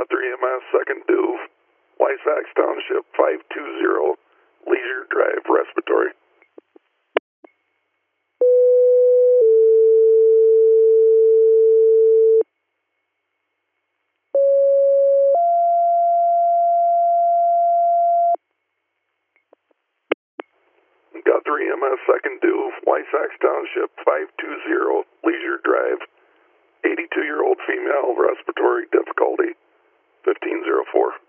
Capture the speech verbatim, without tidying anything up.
Guthrie E M S, second due, Wysax Township, five two zero, Leisure Drive, respiratory. Guthrie E M S, second due, Wysax Township, five two zero, Leisure Drive, eighty-two-year-old female, respiratory difficulty, fifteen oh four.